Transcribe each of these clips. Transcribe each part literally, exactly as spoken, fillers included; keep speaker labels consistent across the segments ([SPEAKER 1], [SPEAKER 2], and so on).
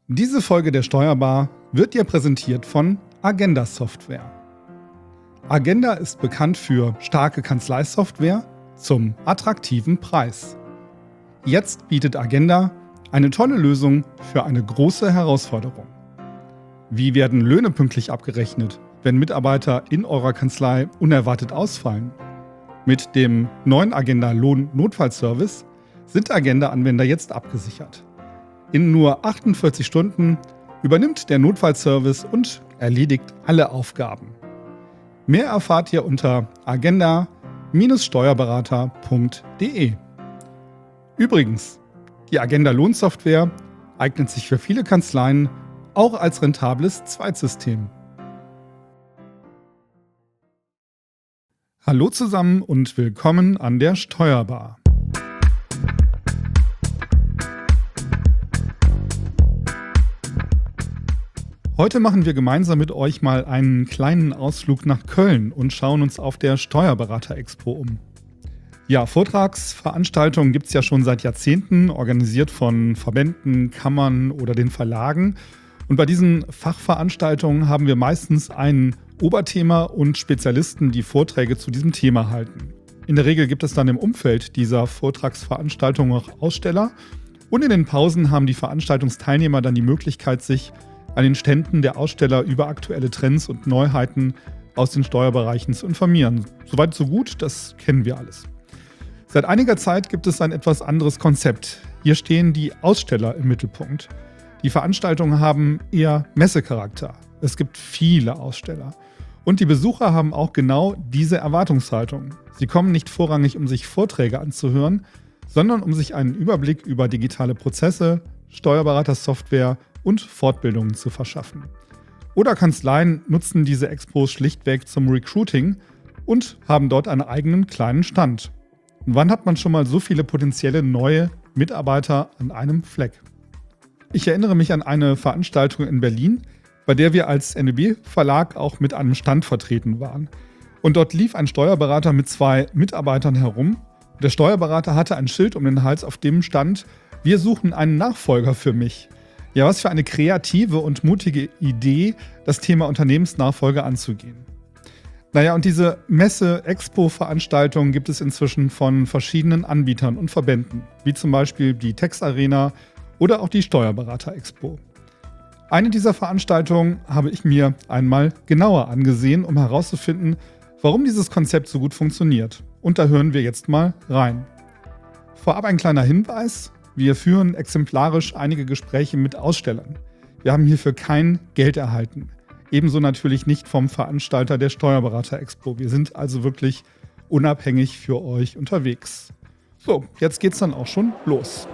[SPEAKER 1] Diese Folge der Steuerbar wird dir präsentiert von Agenda Software. Agenda ist bekannt für starke Kanzleisoftware zum attraktiven Preis. Jetzt bietet Agenda eine tolle Lösung für eine große Herausforderung. Wie werden Löhne pünktlich abgerechnet, wenn Mitarbeiter in eurer Kanzlei unerwartet ausfallen? Mit dem neuen Agenda Lohn-Notfallservice sind Agenda-Anwender jetzt abgesichert. In nur achtundvierzig Stunden übernimmt der Notfallservice und erledigt alle Aufgaben. Mehr erfahrt ihr unter agenda Steuerberater punkt de. Übrigens, die Agenda Lohnsoftware eignet sich für viele Kanzleien auch als rentables Zweitsystem. Hallo zusammen und willkommen an der Steuerbar. Heute machen wir gemeinsam mit euch mal einen kleinen Ausflug nach Köln und schauen uns auf der Steuerberater-Expo um. Ja, Vortragsveranstaltungen gibt es ja schon seit Jahrzehnten, organisiert von Verbänden, Kammern oder den Verlagen. Und bei diesen Fachveranstaltungen haben wir meistens ein Oberthema und Spezialisten, die Vorträge zu diesem Thema halten. In der Regel gibt es dann im Umfeld dieser Vortragsveranstaltung auch Aussteller. Und in den Pausen haben die Veranstaltungsteilnehmer dann die Möglichkeit, sich an den Ständen der Aussteller über aktuelle Trends und Neuheiten aus den Steuerbereichen zu informieren. Soweit so gut, das kennen wir alles. Seit einiger Zeit gibt es ein etwas anderes Konzept. Hier stehen die Aussteller im Mittelpunkt. Die Veranstaltungen haben eher Messecharakter. Es gibt viele Aussteller. Und die Besucher haben auch genau diese Erwartungshaltung. Sie kommen nicht vorrangig, um sich Vorträge anzuhören, sondern um sich einen Überblick über digitale Prozesse, Steuerberatersoftware und Fortbildungen zu verschaffen. Oder Kanzleien nutzen diese Expos schlichtweg zum Recruiting und haben dort einen eigenen kleinen Stand. Und wann hat man schon mal so viele potenzielle neue Mitarbeiter an einem Fleck? Ich erinnere mich an eine Veranstaltung in Berlin, bei der wir als N W B-Verlag auch mit einem Stand vertreten waren. Und dort lief ein Steuerberater mit zwei Mitarbeitern herum. Der Steuerberater hatte ein Schild um den Hals, auf dem stand: Wir suchen einen Nachfolger für mich. Ja, was für eine kreative und mutige Idee, das Thema Unternehmensnachfolge anzugehen. Naja, und diese Messe-Expo-Veranstaltungen gibt es inzwischen von verschiedenen Anbietern und Verbänden, wie zum Beispiel die Tex Arena oder auch die Steuerberater-Expo. Eine dieser Veranstaltungen habe ich mir einmal genauer angesehen, um herauszufinden, warum dieses Konzept so gut funktioniert. Und da hören wir jetzt mal rein. Vorab ein kleiner Hinweis: Wir führen exemplarisch einige Gespräche mit Ausstellern. Wir haben hierfür kein Geld erhalten. Ebenso natürlich nicht vom Veranstalter der Steuerberater-Expo. Wir sind also wirklich unabhängig für euch unterwegs. So, jetzt geht's dann auch schon los.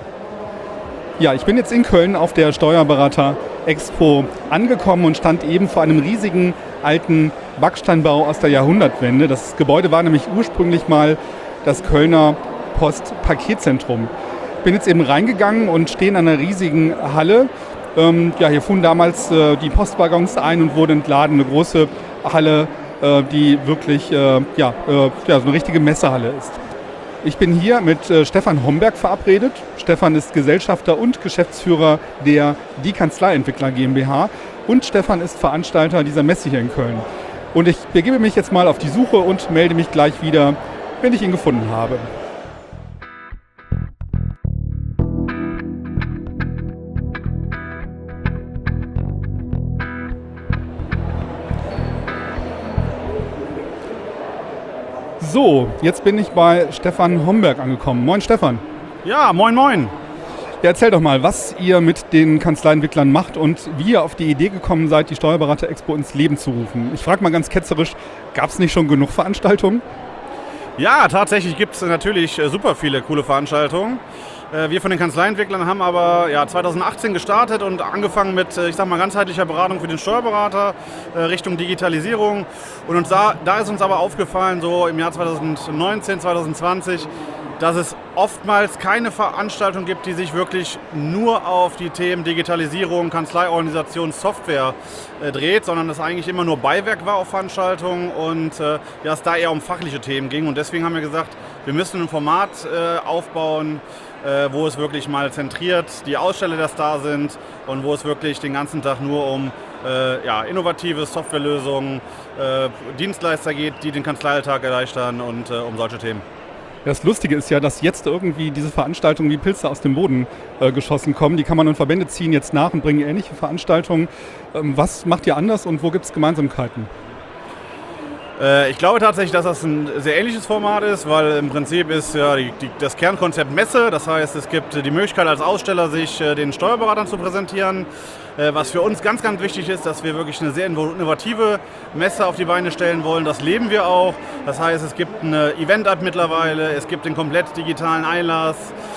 [SPEAKER 1] Ja, ich bin jetzt in Köln auf der Steuerberater-Expo angekommen und stand eben vor einem riesigen alten Backsteinbau aus der Jahrhundertwende. Das Gebäude war nämlich ursprünglich mal das Kölner Postpaketzentrum. Bin jetzt eben reingegangen und stehe in einer riesigen Halle. Ähm, ja, hier fuhren damals äh, die Postwaggons ein und wurden entladen. Eine große Halle, äh, die wirklich äh, ja, äh, ja, so eine richtige Messehalle ist. Ich bin hier mit äh, Stefan Homberg verabredet. Stefan ist Gesellschafter und Geschäftsführer der Die Kanzleientwickler GmbH. Und Stefan ist Veranstalter dieser Messe hier in Köln. Und ich begebe mich jetzt mal auf die Suche und melde mich gleich wieder, wenn ich ihn gefunden habe. So, jetzt bin ich bei Stefan Homberg angekommen. Moin Stefan.
[SPEAKER 2] Ja, moin moin.
[SPEAKER 1] Ja, erzähl doch mal, was ihr mit den Kanzleientwicklern macht und wie ihr auf die Idee gekommen seid, die Steuerberater-Expo ins Leben zu rufen. Ich frage mal ganz ketzerisch, gab es nicht schon genug Veranstaltungen?
[SPEAKER 2] Ja, tatsächlich gibt es natürlich super viele coole Veranstaltungen. Wir von den Kanzleientwicklern haben aber ja, zweitausendachtzehn gestartet und angefangen mit, ich sag mal, ganzheitlicher Beratung für den Steuerberater Richtung Digitalisierung. Und uns da, da ist uns aber aufgefallen, so im Jahr zweitausendneunzehn, zweitausendzwanzig, dass es oftmals keine Veranstaltung gibt, die sich wirklich nur auf die Themen Digitalisierung, Kanzleiorganisation, Software äh, dreht, sondern es eigentlich immer nur Beiwerk war auf Veranstaltungen und äh, ja, es da eher um fachliche Themen ging. Und deswegen haben wir gesagt, wir müssen ein Format äh, aufbauen, äh, wo es wirklich mal zentriert die Aussteller, das da sind und wo es wirklich den ganzen Tag nur um äh, ja, innovative Softwarelösungen, äh, Dienstleister geht, die den Kanzleialltag erleichtern und äh, um solche Themen.
[SPEAKER 1] Das Lustige ist ja, dass jetzt irgendwie diese Veranstaltungen wie Pilze aus dem Boden äh, geschossen kommen. Die kann man in Verbände ziehen jetzt nach und bringen ähnliche Veranstaltungen. Ähm, was macht ihr anders und wo gibt es Gemeinsamkeiten?
[SPEAKER 2] Ich glaube tatsächlich, dass das ein sehr ähnliches Format ist, weil im Prinzip ist ja die, die, das Kernkonzept Messe. Das heißt, es gibt die Möglichkeit als Aussteller, sich den Steuerberatern zu präsentieren. Was für uns ganz, ganz wichtig ist, dass wir wirklich eine sehr innovative Messe auf die Beine stellen wollen. Das leben wir auch. Das heißt, es gibt eine Event-App mittlerweile, es gibt den komplett digitalen Einlass.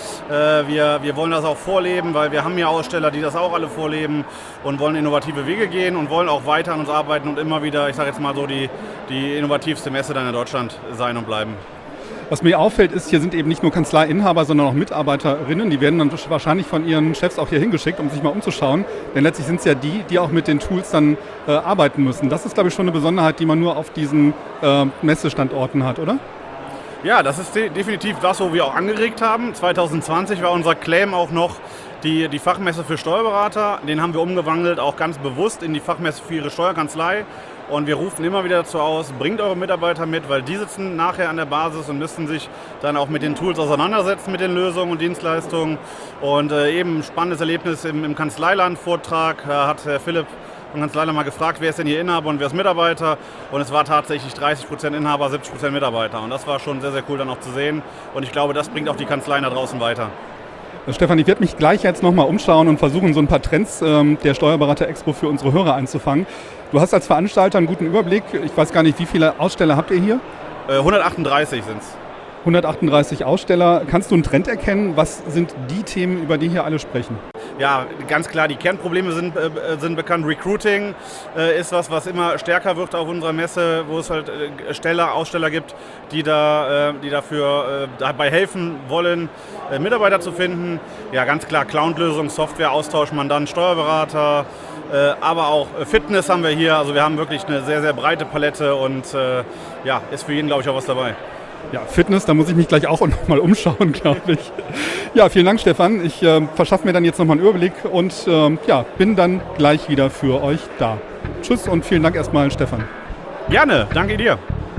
[SPEAKER 2] Wir, wir wollen das auch vorleben, weil wir haben ja Aussteller, die das auch alle vorleben und wollen innovative Wege gehen und wollen auch weiter an uns arbeiten und immer wieder, ich sage jetzt mal so, die, die innovativste Messe dann in Deutschland sein und bleiben.
[SPEAKER 1] Was mir auffällt, ist, hier sind eben nicht nur Kanzleiinhaber, sondern auch Mitarbeiterinnen. Die werden dann wahrscheinlich von ihren Chefs auch hier hingeschickt, um sich mal umzuschauen. Denn letztlich sind es ja die, die auch mit den Tools dann äh, arbeiten müssen. Das ist, glaube ich, schon eine Besonderheit, die man nur auf diesen äh, Messestandorten hat, oder?
[SPEAKER 2] Ja, das ist de- definitiv das, wo wir auch angeregt haben. zwanzig zwanzig war unser Claim auch noch die, die Fachmesse für Steuerberater. Den haben wir umgewandelt, auch ganz bewusst in die Fachmesse für Ihre Steuerkanzlei. Und wir rufen immer wieder dazu aus, bringt eure Mitarbeiter mit, weil die sitzen nachher an der Basis und müssen sich dann auch mit den Tools auseinandersetzen, mit den Lösungen und Dienstleistungen. Und äh, eben ein spannendes Erlebnis im, im Kanzleiland-Vortrag äh, hat Herr Philipp von Kanzleiland mal gefragt, wer ist denn hier Inhaber und wer ist Mitarbeiter. Und es war tatsächlich dreißig Prozent Inhaber, siebzig Prozent Mitarbeiter. Und das war schon sehr, sehr cool dann auch zu sehen. Und ich glaube, das bringt auch die Kanzleien da draußen weiter.
[SPEAKER 1] Stefan, ich werde mich gleich jetzt nochmal umschauen und versuchen, so ein paar Trends ähm, der Steuerberater-Expo für unsere Hörer einzufangen. Du hast als Veranstalter einen guten Überblick. Ich weiß gar nicht, wie viele Aussteller habt ihr hier?
[SPEAKER 2] Äh, hundertachtunddreißig sind es.
[SPEAKER 1] hundertachtunddreißig Aussteller. Kannst du einen Trend erkennen? Was sind die Themen, über die hier alle sprechen?
[SPEAKER 2] Ja, ganz klar, die Kernprobleme sind, äh, sind bekannt. Recruiting äh, ist was, was immer stärker wird auf unserer Messe, wo es halt äh, Steller, Aussteller gibt, die, da, äh, die dafür äh, dabei helfen wollen, äh, Mitarbeiter zu finden. Ja, ganz klar, Cloud-Lösung, Software, Austausch, Mandant, Steuerberater, äh, aber auch Fitness haben wir hier. Also wir haben wirklich eine sehr, sehr breite Palette und äh, ja, ist für jeden, glaube ich, auch was dabei.
[SPEAKER 1] Ja, Fitness, da muss ich mich gleich auch noch mal umschauen, glaube ich. Ja, vielen Dank, Stefan. Ich äh, verschaffe mir dann jetzt noch mal einen Überblick und äh, ja, bin dann gleich wieder für euch da. Tschüss und vielen Dank erstmal, Stefan.
[SPEAKER 2] Gerne, danke dir.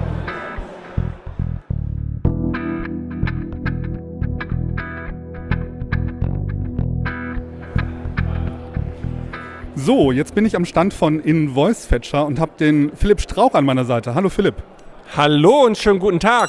[SPEAKER 1] So, jetzt bin ich am Stand von InVoiceFetcher und habe den Philipp Strauch an meiner Seite. Hallo Philipp.
[SPEAKER 3] Hallo und schönen guten Tag.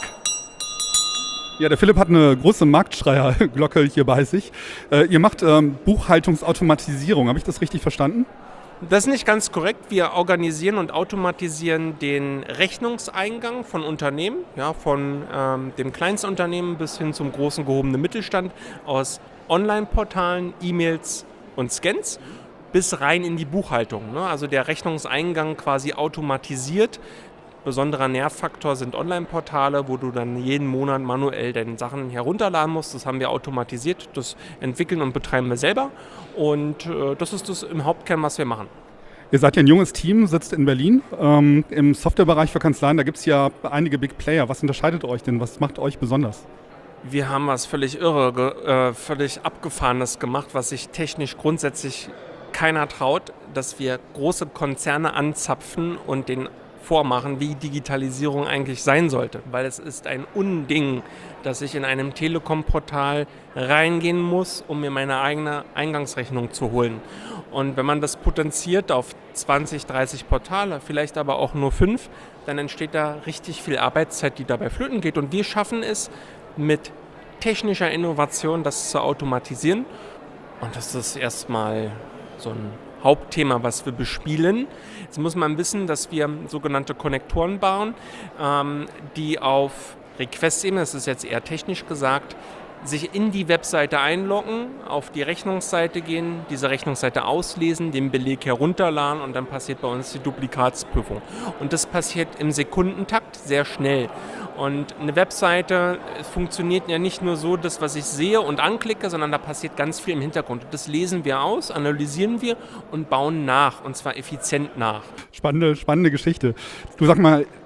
[SPEAKER 1] Ja, der Philipp hat eine große Marktschreierglocke hier bei sich. Äh, ihr macht ähm, Buchhaltungsautomatisierung, habe ich das richtig verstanden?
[SPEAKER 3] Das ist nicht ganz korrekt. Wir organisieren und automatisieren den Rechnungseingang von Unternehmen, ja, von ähm, dem Kleinstunternehmen bis hin zum großen gehobenen Mittelstand aus Online-Portalen, E-Mails und Scans bis rein in die Buchhaltung. Ne? Also der Rechnungseingang quasi automatisiert. Besonderer Nervfaktor sind Online-Portale, wo du dann jeden Monat manuell deine Sachen herunterladen musst. Das haben wir automatisiert, das entwickeln und betreiben wir selber. Und äh, das ist das im Hauptkern, was wir machen.
[SPEAKER 1] Ihr seid ja ein junges Team, sitzt in Berlin. Ähm, Im Softwarebereich für Kanzleien, da gibt es ja einige Big Player. Was unterscheidet euch denn? Was macht euch besonders?
[SPEAKER 3] Wir haben was völlig irre, äh, völlig Abgefahrenes gemacht, was sich technisch grundsätzlich keiner traut, dass wir große Konzerne anzapfen und den vormachen, wie Digitalisierung eigentlich sein sollte. Weil es ist ein Unding, dass ich in einem Telekom-Portal reingehen muss, um mir meine eigene Eingangsrechnung zu holen. Und wenn man das potenziert auf zwanzig, dreißig Portale, vielleicht aber auch nur fünf, dann entsteht da richtig viel Arbeitszeit, die dabei flöten geht. Und wir schaffen es mit technischer Innovation, das zu automatisieren. Und das ist erstmal so ein Hauptthema, was wir bespielen. Jetzt muss man wissen, dass wir sogenannte Konnektoren bauen, ähm, die auf Request-Ebene, das ist jetzt eher technisch gesagt, sich in die Webseite einloggen, auf die Rechnungsseite gehen, diese Rechnungsseite auslesen, den Beleg herunterladen und dann passiert bei uns die Duplikatsprüfung. Und das passiert im Sekundentakt sehr schnell. Und eine Webseite funktioniert ja nicht nur so, das, was ich sehe und anklicke, sondern da passiert ganz viel im Hintergrund. Das lesen wir aus, analysieren wir und bauen nach, und zwar effizient nach.
[SPEAKER 1] Spannende, spannende Geschichte. Du sag mal,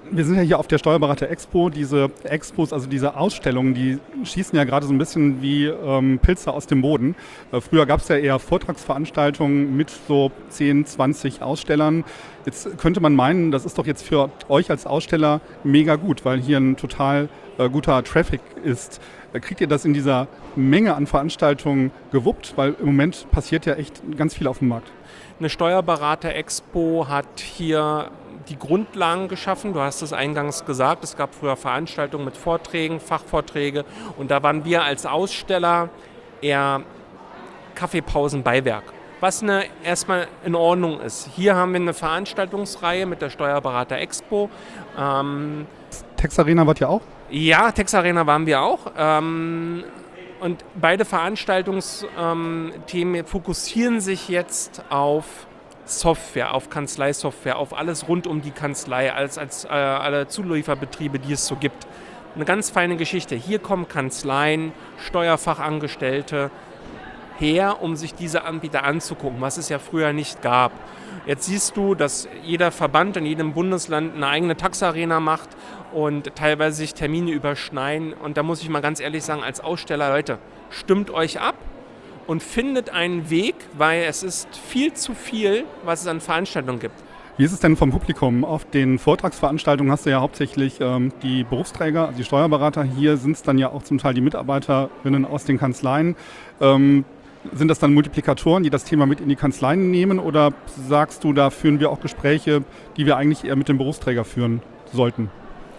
[SPEAKER 1] wir sind ja hier auf der Steuerberater Expo. Diese Expos, also diese Ausstellungen, die schießen ja gerade so ein bisschen wie ähm, Pilze aus dem Boden. Äh, früher gab es ja eher Vortragsveranstaltungen mit so zehn, zwanzig Ausstellern. Jetzt könnte man meinen, das ist doch jetzt für euch als Aussteller mega gut, weil hier ein total äh, guter Traffic ist. Äh, kriegt ihr das in dieser Menge an Veranstaltungen gewuppt? Weil im Moment passiert ja echt ganz viel auf dem Markt.
[SPEAKER 3] Eine Steuerberater-Expo hat hier die Grundlagen geschaffen. Du hast es eingangs gesagt, es gab früher Veranstaltungen mit Vorträgen, Fachvorträge und da waren wir als Aussteller eher Kaffeepausenbeiwerk, was eine, erstmal in Ordnung ist. Hier haben wir eine Veranstaltungsreihe mit der Steuerberater Expo. Ähm,
[SPEAKER 1] Texarena wart ihr auch?
[SPEAKER 3] Ja, Texarena waren wir auch. Ähm, und beide Veranstaltungsthemen ähm, fokussieren sich jetzt auf Software, auf Kanzleisoftware, auf alles rund um die Kanzlei, als, als äh, alle Zulieferbetriebe, die es so gibt. Eine ganz feine Geschichte. Hier kommen Kanzleien, Steuerfachangestellte her, um sich diese Anbieter anzugucken, was es ja früher nicht gab. Jetzt siehst du, dass jeder Verband in jedem Bundesland eine eigene Taxarena macht und teilweise sich Termine überschneiden. Und da muss ich mal ganz ehrlich sagen, als Aussteller, Leute, stimmt euch ab und findet einen Weg, weil es ist viel zu viel, was es an Veranstaltungen gibt.
[SPEAKER 1] Wie ist es denn vom Publikum? Auf den Vortragsveranstaltungen hast du ja hauptsächlich ähm, die Berufsträger, also die Steuerberater. Hier sind es dann ja auch zum Teil die Mitarbeiterinnen aus den Kanzleien. Ähm, sind das dann Multiplikatoren, die das Thema mit in die Kanzleien nehmen? Oder sagst du, da führen wir auch Gespräche, die wir eigentlich eher mit dem Berufsträger führen sollten?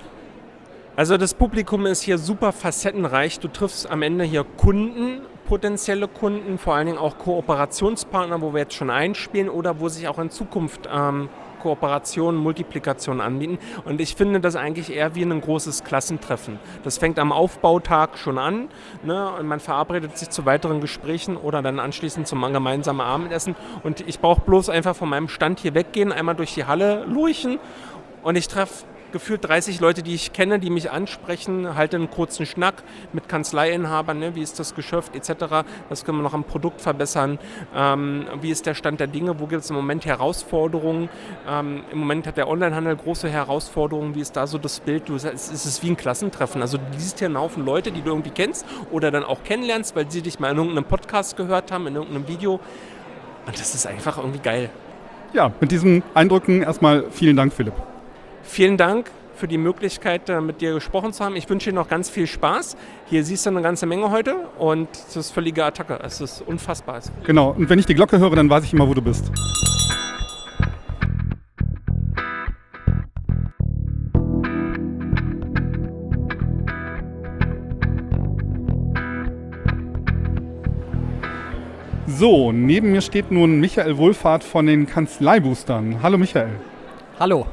[SPEAKER 3] Also das Publikum ist hier super facettenreich. Du triffst am Ende hier Kunden, potenzielle Kunden, vor allen Dingen auch Kooperationspartner, wo wir jetzt schon einspielen oder wo sich auch in Zukunft ähm, Kooperationen, Multiplikationen anbieten. Und ich finde das eigentlich eher wie ein großes Klassentreffen. Das fängt am Aufbautag schon an, ne? Und man verabredet sich zu weiteren Gesprächen oder dann anschließend zum gemeinsamen Abendessen. Und ich brauche bloß einfach von meinem Stand hier weggehen, einmal durch die Halle lurchen und ich treffe gefühlt dreißig Leute, die ich kenne, die mich ansprechen, halte einen kurzen Schnack mit Kanzleiinhabern, ne, wie ist das Geschäft et cetera. Was können wir noch am Produkt verbessern? Ähm, wie ist der Stand der Dinge? Wo gibt es im Moment Herausforderungen? Ähm, Im Moment hat der Onlinehandel große Herausforderungen. Wie ist da so das Bild? Du, es ist wie ein Klassentreffen. Also du siehst hier einen Haufen Leute, die du irgendwie kennst oder dann auch kennenlernst, weil sie dich mal in irgendeinem Podcast gehört haben, in irgendeinem Video. Und das ist einfach irgendwie geil.
[SPEAKER 1] Ja, mit diesen Eindrücken erstmal vielen Dank, Philipp.
[SPEAKER 3] Vielen Dank für die Möglichkeit, mit dir gesprochen zu haben. Ich wünsche dir noch ganz viel Spaß. Hier siehst du eine ganze Menge heute und das ist völlige Attacke. Es ist unfassbar.
[SPEAKER 1] Genau, und wenn ich die Glocke höre, dann weiß ich immer, wo du bist. So, neben mir steht nun Michael Wohlfahrt von den Kanzleiboostern. Hallo Michael.
[SPEAKER 4] Hallo.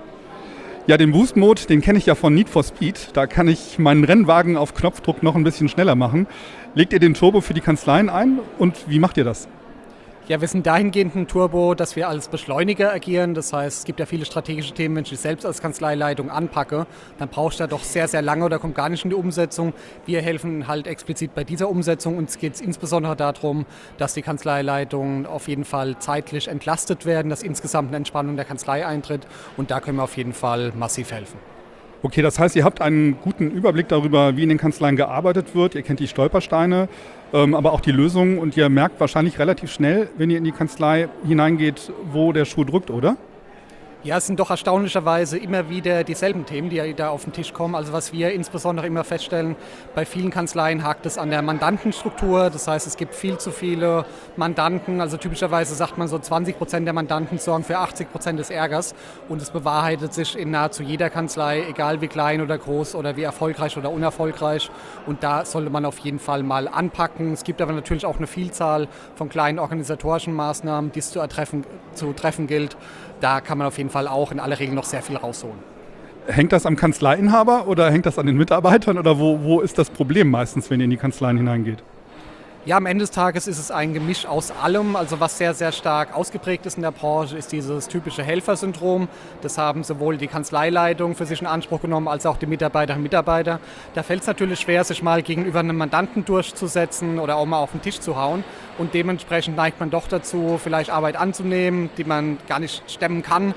[SPEAKER 1] Ja, den Boost Mode, den kenne ich ja von Need for Speed. Da kann ich meinen Rennwagen auf Knopfdruck noch ein bisschen schneller machen. Legt ihr den Turbo für die Kanzleien ein und wie macht ihr das?
[SPEAKER 4] Ja, wir sind dahingehend ein Turbo, dass wir als Beschleuniger agieren. Das heißt, es gibt ja viele strategische Themen, wenn ich selbst als Kanzleileitung anpacke, dann brauchst du da doch sehr, sehr lange oder kommt gar nicht in die Umsetzung. Wir helfen halt explizit bei dieser Umsetzung. Uns geht es insbesondere darum, dass die Kanzleileitungen auf jeden Fall zeitlich entlastet werden, dass insgesamt eine Entspannung der Kanzlei eintritt und da können wir auf jeden Fall massiv helfen.
[SPEAKER 1] Okay, das heißt, ihr habt einen guten Überblick darüber, wie in den Kanzleien gearbeitet wird. Ihr kennt die Stolpersteine, ähm, aber auch die Lösungen und ihr merkt wahrscheinlich relativ schnell, wenn ihr in die Kanzlei hineingeht, wo der Schuh drückt, oder?
[SPEAKER 4] Ja, es sind doch erstaunlicherweise immer wieder dieselben Themen, die da auf den Tisch kommen. Also was wir insbesondere immer feststellen, bei vielen Kanzleien hakt es an der Mandantenstruktur. Das heißt, es gibt viel zu viele Mandanten. Also typischerweise sagt man so, zwanzig Prozent der Mandanten sorgen für achtzig Prozent des Ärgers. Und es bewahrheitet sich in nahezu jeder Kanzlei, egal wie klein oder groß oder wie erfolgreich oder unerfolgreich. Und da sollte man auf jeden Fall mal anpacken. Es gibt aber natürlich auch eine Vielzahl von kleinen organisatorischen Maßnahmen, die es zu treffen, zu treffen gilt. Da kann man auf jeden Fall auch in aller Regel noch sehr viel rausholen.
[SPEAKER 1] Hängt das am Kanzleiinhaber oder hängt das an den Mitarbeitern oder wo, wo ist das Problem meistens, wenn ihr in die Kanzleien hineingeht?
[SPEAKER 4] Ja, am Ende des Tages ist es ein Gemisch aus allem. Also was sehr, sehr stark ausgeprägt ist in der Branche, ist dieses typische Helfersyndrom. Das haben sowohl die Kanzleileitung für sich in Anspruch genommen, als auch die Mitarbeiterinnen und Mitarbeiter. Da fällt es natürlich schwer, sich mal gegenüber einem Mandanten durchzusetzen oder auch mal auf den Tisch zu hauen. Und dementsprechend neigt man doch dazu, vielleicht Arbeit anzunehmen, die man gar nicht stemmen kann.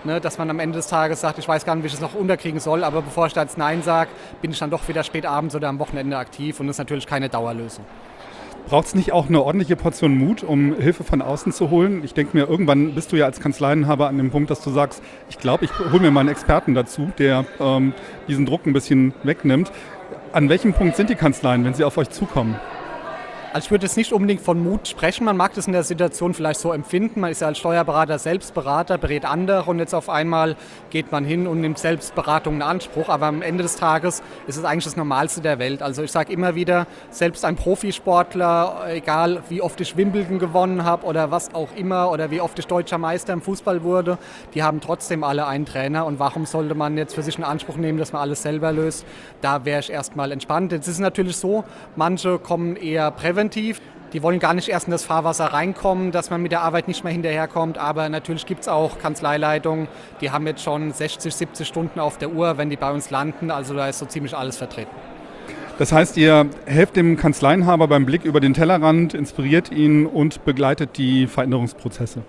[SPEAKER 4] ne, dass man am Ende des Tages sagt, ich weiß gar nicht, wie ich es noch unterkriegen soll, aber bevor ich da jetzt Nein sage, bin ich dann doch wieder spät abends oder am Wochenende aktiv und das ist natürlich keine Dauerlösung.
[SPEAKER 1] Braucht es nicht auch eine ordentliche Portion Mut, um Hilfe von außen zu holen? Ich denke mir, irgendwann bist du ja als Kanzleienhaber an dem Punkt, dass du sagst, ich glaube, ich hole mir mal einen Experten dazu, der ähm, diesen Druck ein bisschen wegnimmt. An welchem Punkt sind die Kanzleien, wenn sie auf euch zukommen?
[SPEAKER 4] Also ich würde jetzt nicht unbedingt von Mut sprechen, man mag das in der Situation vielleicht so empfinden, man ist ja als Steuerberater selbst Berater, berät andere und jetzt auf einmal geht man hin und nimmt selbst Beratung in Anspruch, aber am Ende des Tages ist es eigentlich das Normalste der Welt. Also ich sage immer wieder, selbst ein Profisportler, egal wie oft ich Wimbledon gewonnen habe oder was auch immer oder wie oft ich Deutscher Meister im Fußball wurde, die haben trotzdem alle einen Trainer und warum sollte man jetzt für sich in Anspruch nehmen, dass man alles selber löst? Da wäre ich erstmal entspannt. Jetzt ist es natürlich so, manche kommen eher präventiv. Die wollen gar nicht erst in das Fahrwasser reinkommen, dass man mit der Arbeit nicht mehr hinterherkommt. Aber natürlich gibt es auch Kanzleileitungen, die haben jetzt schon sechzig, siebzig Stunden auf der Uhr, wenn die bei uns landen. Also da ist so ziemlich alles vertreten.
[SPEAKER 1] Das heißt, ihr helft dem Kanzleienhaber beim Blick über den Tellerrand, inspiriert ihn und begleitet die Veränderungsprozesse.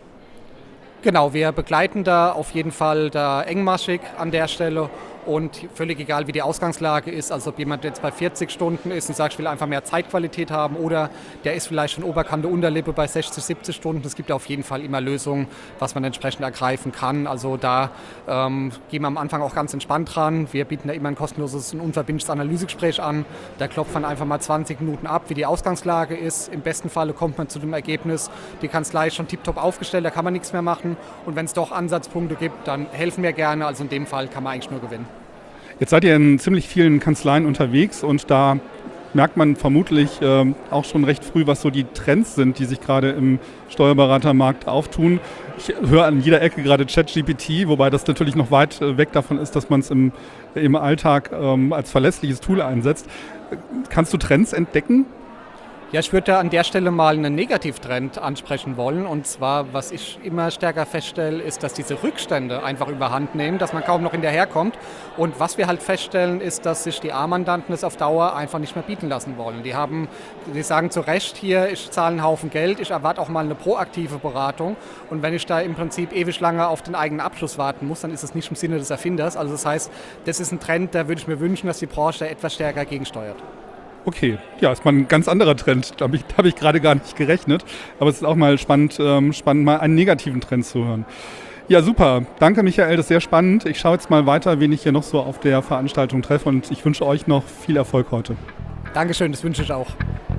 [SPEAKER 4] Genau, wir begleiten da auf jeden Fall da engmaschig an der Stelle. Und völlig egal, wie die Ausgangslage ist, also ob jemand jetzt bei vierzig Stunden ist und sagt, ich will einfach mehr Zeitqualität haben oder der ist vielleicht schon Oberkante, Unterlippe bei sechzig, siebzig Stunden. Es gibt auf jeden Fall immer Lösungen, was man entsprechend ergreifen kann. Also da ähm, gehen wir am Anfang auch ganz entspannt dran. Wir bieten da immer ein kostenloses und unverbindliches Analysegespräch an. Da klopft man einfach mal zwanzig Minuten ab, wie die Ausgangslage ist. Im besten Falle kommt man zu dem Ergebnis, die Kanzlei ist schon tiptop aufgestellt, da kann man nichts mehr machen. Und wenn es doch Ansatzpunkte gibt, dann helfen wir gerne. Also in dem Fall kann man eigentlich nur gewinnen.
[SPEAKER 1] Jetzt seid ihr in ziemlich vielen Kanzleien unterwegs und da merkt man vermutlich äh, auch schon recht früh, was so die Trends sind, die sich gerade im Steuerberatermarkt auftun. Ich höre an jeder Ecke gerade ChatGPT, wobei das natürlich noch weit äh, weg davon ist, dass man es im, im Alltag ähm, als verlässliches Tool einsetzt. Kannst du Trends entdecken?
[SPEAKER 4] Ja, ich würde da an der Stelle mal einen Negativtrend ansprechen wollen. Und zwar, was ich immer stärker feststelle, ist, dass diese Rückstände einfach überhand nehmen, dass man kaum noch hinterherkommt. Und was wir halt feststellen, ist, dass sich die A-Mandanten das auf Dauer einfach nicht mehr bieten lassen wollen. Die haben, die sagen zu Recht hier, ich zahle einen Haufen Geld, ich erwarte auch mal eine proaktive Beratung. Und wenn ich da im Prinzip ewig lange auf den eigenen Abschluss warten muss, dann ist es nicht im Sinne des Erfinders. Also das heißt, das ist ein Trend, da würde ich mir wünschen, dass die Branche da etwas stärker gegensteuert.
[SPEAKER 1] Okay, ja, ist mal ein ganz anderer Trend. Da habe ich, da hab ich gerade gar nicht gerechnet. Aber es ist auch mal spannend, ähm, spannend, mal einen negativen Trend zu hören. Ja, super. Danke, Michael, das ist sehr spannend. Ich schaue jetzt mal weiter, wen ich hier noch so auf der Veranstaltung treffe. Und ich wünsche euch noch viel Erfolg heute.
[SPEAKER 4] Dankeschön, das wünsche ich auch.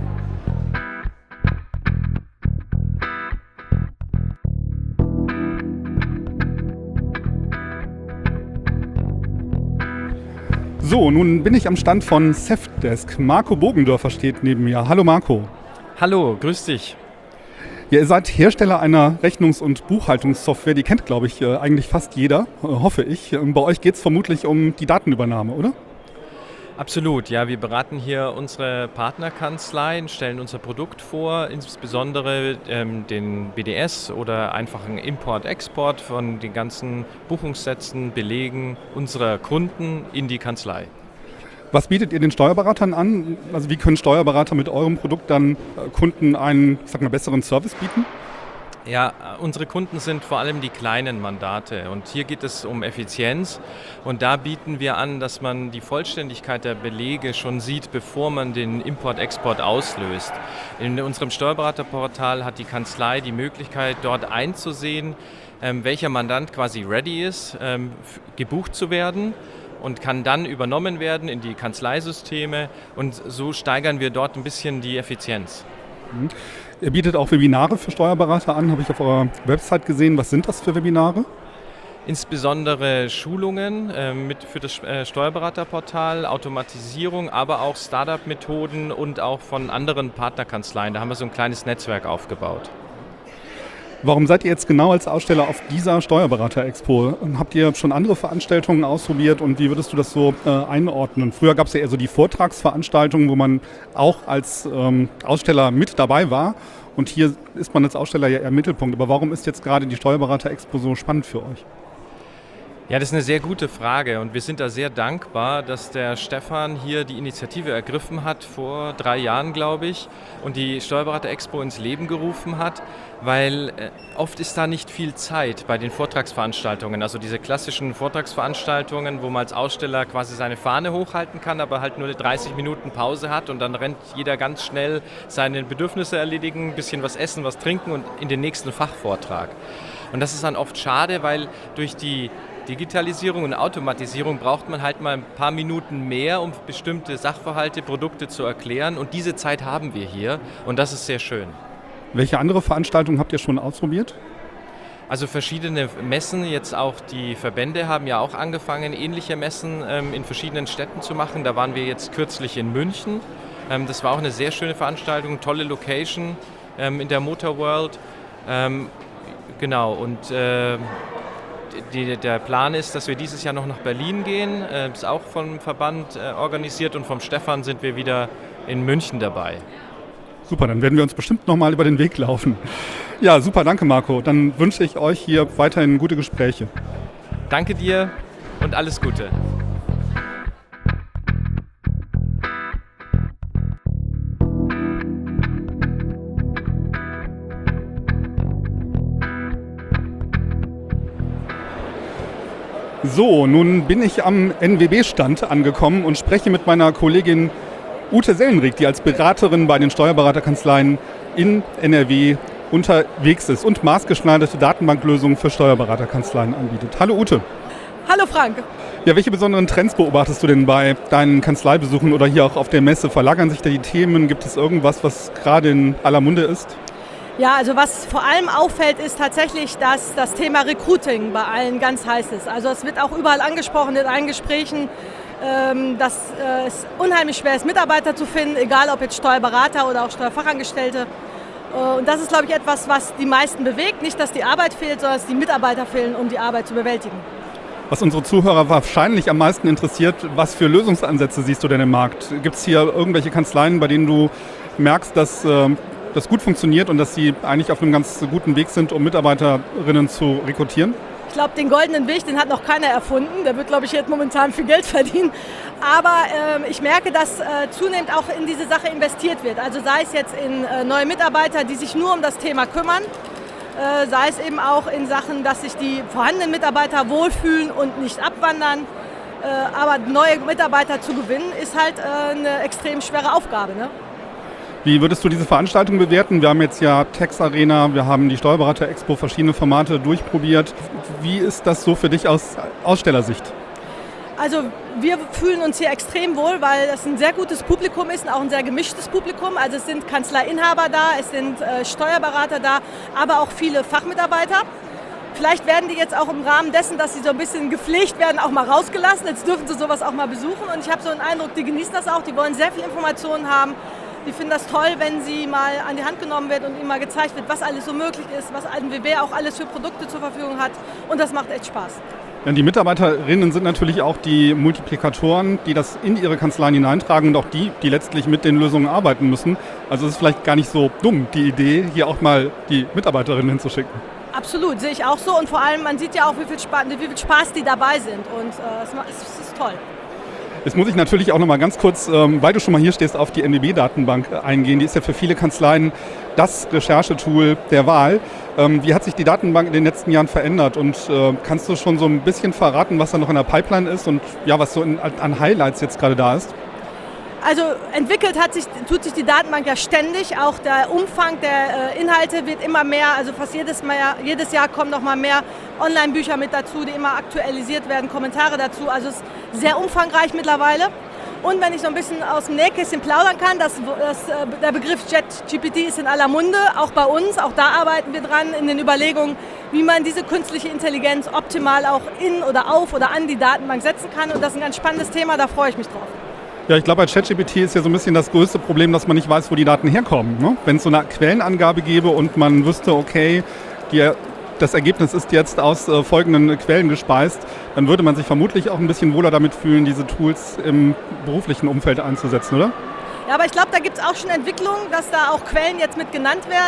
[SPEAKER 1] So, nun bin ich am Stand von Safdesk. Marco Bogendörfer steht neben mir. Hallo Marco.
[SPEAKER 5] Hallo, grüß dich.
[SPEAKER 1] Ja, ihr seid Hersteller einer Rechnungs- und Buchhaltungssoftware, die kennt, glaube ich, eigentlich fast jeder, hoffe ich. Bei euch geht es vermutlich um die Datenübernahme, oder?
[SPEAKER 5] Absolut, ja, wir beraten hier unsere Partnerkanzleien, stellen unser Produkt vor, insbesondere ähm, den B D S oder einfachen Import-Export von den ganzen Buchungssätzen, Belegen unserer Kunden in die Kanzlei.
[SPEAKER 1] Was bietet ihr den Steuerberatern an? Also wie können Steuerberater mit eurem Produkt dann Kunden einen, ich sag mal, besseren Service bieten?
[SPEAKER 5] Ja, unsere Kunden sind vor allem die kleinen Mandate und hier geht es um Effizienz und da bieten wir an, dass man die Vollständigkeit der Belege schon sieht, bevor man den Import-Export auslöst. In unserem Steuerberaterportal hat die Kanzlei die Möglichkeit, dort einzusehen, ähm, welcher Mandant quasi ready ist, ähm, gebucht zu werden und kann dann übernommen werden in die Kanzleisysteme und so steigern wir dort ein bisschen die Effizienz.
[SPEAKER 1] Mhm. Ihr bietet auch Webinare für Steuerberater an, habe ich auf eurer Website gesehen. Was sind das für Webinare?
[SPEAKER 5] Insbesondere Schulungen äh, mit für das äh, Steuerberaterportal, Automatisierung, aber auch Startup-Methoden und auch von anderen Partnerkanzleien. Da haben wir so ein kleines Netzwerk aufgebaut.
[SPEAKER 1] Warum seid ihr jetzt genau als Aussteller auf dieser Steuerberater-Expo? Habt ihr schon andere Veranstaltungen ausprobiert und wie würdest du das so äh, einordnen? Früher gab es ja eher so die Vortragsveranstaltungen, wo man auch als ähm, Aussteller mit dabei war und hier ist man als Aussteller ja eher im Mittelpunkt. Aber warum ist jetzt gerade die Steuerberater-Expo so spannend für euch?
[SPEAKER 5] Ja, das ist eine sehr gute Frage und wir sind da sehr dankbar, dass der Stefan hier die Initiative ergriffen hat, vor drei Jahren, glaube ich, und die Steuerberater-Expo ins Leben gerufen hat, weil äh, oft ist da nicht viel Zeit bei den Vortragsveranstaltungen, also diese klassischen Vortragsveranstaltungen, wo man als Aussteller quasi seine Fahne hochhalten kann, aber halt nur eine dreißig Minuten Pause hat und dann rennt jeder ganz schnell seine Bedürfnisse erledigen, ein bisschen was essen, was trinken und in den nächsten Fachvortrag. Und das ist dann oft schade, weil durch die Digitalisierung und Automatisierung braucht man halt mal ein paar Minuten mehr, um bestimmte Sachverhalte, Produkte zu erklären. Und diese Zeit haben wir hier und das ist sehr schön.
[SPEAKER 1] Welche andere Veranstaltungen habt ihr schon ausprobiert?
[SPEAKER 5] Also verschiedene Messen, jetzt auch die Verbände haben ja auch angefangen, ähnliche Messen ähm, in verschiedenen Städten zu machen. Da waren wir jetzt kürzlich in München. Ähm, das war auch eine sehr schöne Veranstaltung, tolle Location ähm, in der Motor World. Ähm, genau, und äh, Die, der Plan ist, dass wir dieses Jahr noch nach Berlin gehen. Das ist auch vom Verband äh, organisiert und vom Stefan sind wir wieder in München dabei.
[SPEAKER 1] Super, dann werden wir uns bestimmt nochmal über den Weg laufen. Ja, super, danke Marco. Dann wünsche ich euch hier weiterhin gute Gespräche.
[SPEAKER 5] Danke dir und alles Gute.
[SPEAKER 1] So, nun bin ich am N W B-Stand angekommen und spreche mit meiner Kollegin Ute Sellenrich, die als Beraterin bei den Steuerberaterkanzleien in N R W unterwegs ist und maßgeschneiderte Datenbanklösungen für Steuerberaterkanzleien anbietet. Hallo Ute.
[SPEAKER 6] Hallo Frank.
[SPEAKER 1] Ja, welche besonderen Trends beobachtest du denn bei deinen Kanzleibesuchen oder hier auch auf der Messe? Verlagern sich da die Themen? Gibt es irgendwas, was gerade in aller Munde ist?
[SPEAKER 6] Ja, also was vor allem auffällt, ist tatsächlich, dass das Thema Recruiting bei allen ganz heiß ist. Also es wird auch überall angesprochen in allen Gesprächen, dass es unheimlich schwer ist, Mitarbeiter zu finden, egal ob jetzt Steuerberater oder auch Steuerfachangestellte. Und das ist, glaube ich, etwas, was die meisten bewegt. Nicht, dass die Arbeit fehlt, sondern dass die Mitarbeiter fehlen, um die Arbeit zu bewältigen.
[SPEAKER 1] Was unsere Zuhörer wahrscheinlich am meisten interessiert, was für Lösungsansätze siehst du denn im Markt? Gibt es hier irgendwelche Kanzleien, bei denen du merkst, dass das gut funktioniert und dass sie eigentlich auf einem ganz guten Weg sind, um Mitarbeiterinnen zu rekrutieren?
[SPEAKER 6] Ich glaube, den goldenen Weg, den hat noch keiner erfunden. Der wird, glaube ich, jetzt momentan viel Geld verdienen. Aber äh, ich merke, dass äh, zunehmend auch in diese Sache investiert wird. Also sei es jetzt in äh, neue Mitarbeiter, die sich nur um das Thema kümmern, äh, sei es eben auch in Sachen, dass sich die vorhandenen Mitarbeiter wohlfühlen und nicht abwandern. Äh, aber neue Mitarbeiter zu gewinnen, ist halt äh, eine extrem schwere Aufgabe, ne?
[SPEAKER 1] Wie würdest du diese Veranstaltung bewerten? Wir haben jetzt ja Tax Arena, wir haben die Steuerberater-Expo, verschiedene Formate durchprobiert. Wie ist das so für dich aus Ausstellersicht?
[SPEAKER 6] Also wir fühlen uns hier extrem wohl, weil das ein sehr gutes Publikum ist und auch ein sehr gemischtes Publikum. Also es sind Kanzleiinhaber da, es sind äh, Steuerberater da, aber auch viele Fachmitarbeiter. Vielleicht werden die jetzt auch im Rahmen dessen, dass sie so ein bisschen gepflegt werden, auch mal rausgelassen. Jetzt dürfen sie sowas auch mal besuchen und ich habe so einen Eindruck, die genießen das auch, die wollen sehr viel Informationen haben. Die finden das toll, wenn sie mal an die Hand genommen wird und ihnen mal gezeigt wird, was alles so möglich ist, was N W B auch alles für Produkte zur Verfügung hat. Und das macht echt Spaß.
[SPEAKER 1] Ja, die Mitarbeiterinnen sind natürlich auch die Multiplikatoren, die das in ihre Kanzleien hineintragen und auch die, die letztlich mit den Lösungen arbeiten müssen. Also es ist vielleicht gar nicht so dumm, die Idee, hier auch mal die Mitarbeiterinnen hinzuschicken.
[SPEAKER 6] Absolut, sehe ich auch so. Und vor allem, man sieht ja auch, wie viel Spaß, wie viel Spaß die dabei sind. Und äh, es ist toll.
[SPEAKER 1] Jetzt muss ich natürlich auch noch mal ganz kurz, ähm, weil du schon mal hier stehst, auf die N W B-Datenbank eingehen. Die ist ja für viele Kanzleien das Recherchetool der Wahl. Ähm, wie hat sich die Datenbank in den letzten Jahren verändert? Und äh, kannst du schon so ein bisschen verraten, was da noch in der Pipeline ist und ja, was so in, an Highlights jetzt gerade da ist?
[SPEAKER 6] Also entwickelt hat sich, tut sich die Datenbank ja ständig. Auch der Umfang der äh, Inhalte wird immer mehr. Also fast jedes, mehr, jedes Jahr kommen noch mal mehr Online-Bücher mit dazu, die immer aktualisiert werden, Kommentare dazu. Also es ist sehr umfangreich mittlerweile. Und wenn ich so ein bisschen aus dem Nähkästchen plaudern kann, das, das, der Begriff ChatGPT ist in aller Munde, auch bei uns. Auch da arbeiten wir dran in den Überlegungen, wie man diese künstliche Intelligenz optimal auch in oder auf oder an die Datenbank setzen kann. Und das ist ein ganz spannendes Thema, da freue ich mich drauf.
[SPEAKER 1] Ja, ich glaube, bei ChatGPT ist ja so ein bisschen das größte Problem, dass man nicht weiß, wo die Daten herkommen. Ne? Wenn es so eine Quellenangabe gäbe und man wüsste, okay, die, das Ergebnis ist jetzt aus äh, folgenden Quellen gespeist, dann würde man sich vermutlich auch ein bisschen wohler damit fühlen, diese Tools im beruflichen Umfeld einzusetzen, oder?
[SPEAKER 6] Ja, aber ich glaube, da gibt es auch schon Entwicklungen, dass da auch Quellen jetzt mit genannt werden.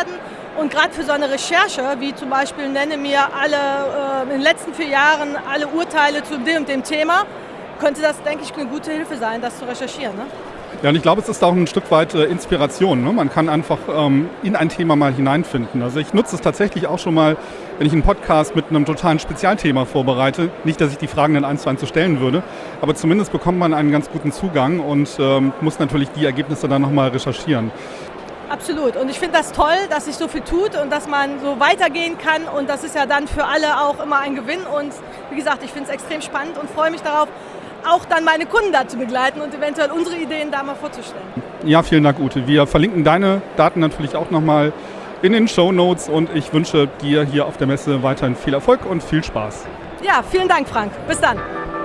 [SPEAKER 6] Und gerade für so eine Recherche, wie zum Beispiel nenne mir alle äh, in den letzten vier Jahren alle Urteile zu dem und dem Thema, könnte das, denke ich, eine gute Hilfe sein, das zu recherchieren. Ne?
[SPEAKER 1] Ja, und ich glaube, es ist auch ein Stück weit äh, Inspiration. Ne? Man kann einfach ähm, in ein Thema mal hineinfinden. Also ich nutze es tatsächlich auch schon mal, wenn ich einen Podcast mit einem totalen Spezialthema vorbereite. Nicht, dass ich die Fragen dann eins zu eins so stellen würde, aber zumindest bekommt man einen ganz guten Zugang und ähm, muss natürlich die Ergebnisse dann nochmal recherchieren.
[SPEAKER 6] Absolut. Und ich finde das toll, dass sich so viel tut und dass man so weitergehen kann. Und das ist ja dann für alle auch immer ein Gewinn. Und wie gesagt, ich finde es extrem spannend und freue mich darauf, auch dann meine Kunden da zu begleiten und eventuell unsere Ideen da mal vorzustellen.
[SPEAKER 1] Ja, vielen Dank, Ute. Wir verlinken deine Daten natürlich auch nochmal in den Shownotes und ich wünsche dir hier auf der Messe weiterhin viel Erfolg und viel Spaß.
[SPEAKER 6] Ja, vielen Dank, Frank. Bis dann.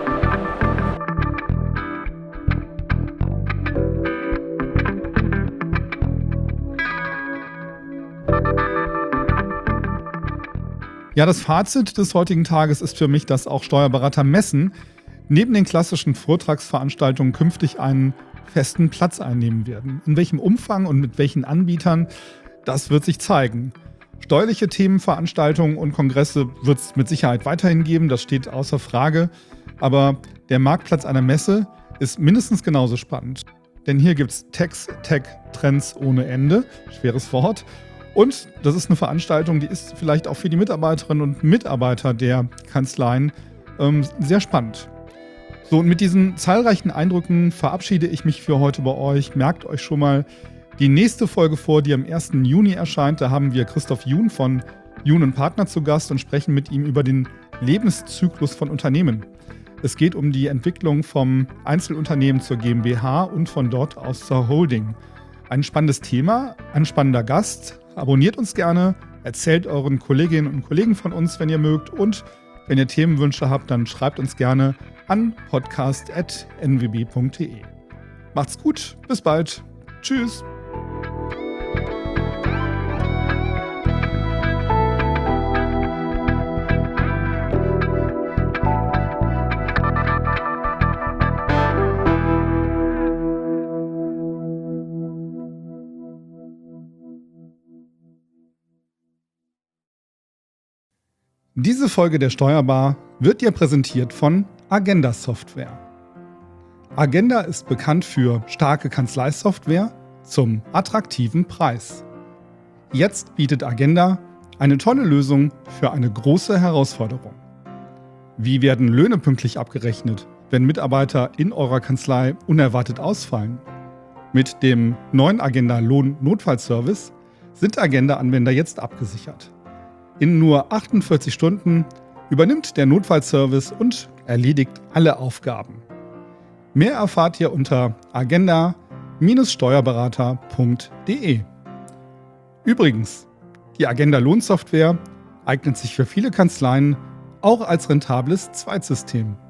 [SPEAKER 1] Ja, das Fazit des heutigen Tages ist für mich, dass auch Steuerberater Messen neben den klassischen Vortragsveranstaltungen künftig einen festen Platz einnehmen werden. In welchem Umfang und mit welchen Anbietern, das wird sich zeigen. Steuerliche Themenveranstaltungen und Kongresse wird es mit Sicherheit weiterhin geben, das steht außer Frage. Aber der Marktplatz einer Messe ist mindestens genauso spannend. Denn hier gibt es Techs, Tech, Trends ohne Ende, schweres Wort. Und das ist eine Veranstaltung, die ist vielleicht auch für die Mitarbeiterinnen und Mitarbeiter der Kanzleien ähm, sehr spannend. So, und mit diesen zahlreichen Eindrücken verabschiede ich mich für heute bei euch. Merkt euch schon mal die nächste Folge vor, die am ersten Juni erscheint. Da haben wir Christoph Jun von Jun und Partner zu Gast und sprechen mit ihm über den Lebenszyklus von Unternehmen. Es geht um die Entwicklung vom Einzelunternehmen zur GmbH und von dort aus zur Holding. Ein spannendes Thema, ein spannender Gast. Abonniert uns gerne, erzählt euren Kolleginnen und Kollegen von uns, wenn ihr mögt. Und wenn ihr Themenwünsche habt, dann schreibt uns gerne an podcast at n w b punkt d e. Macht's gut, bis bald. Tschüss. Diese Folge der Steuerbar wird dir präsentiert von Agenda Software. Agenda ist bekannt für starke Kanzleisoftware zum attraktiven Preis. Jetzt bietet Agenda eine tolle Lösung für eine große Herausforderung. Wie werden Löhne pünktlich abgerechnet, wenn Mitarbeiter in eurer Kanzlei unerwartet ausfallen? Mit dem neuen Agenda Lohn-Notfallservice sind Agenda-Anwender jetzt abgesichert. In nur achtundvierzig Stunden übernimmt der Notfallservice und erledigt alle Aufgaben. Mehr erfahrt ihr unter agenda Bindestrich steuerberater punkt d e. Übrigens, die Agenda Lohnsoftware eignet sich für viele Kanzleien auch als rentables Zweitsystem.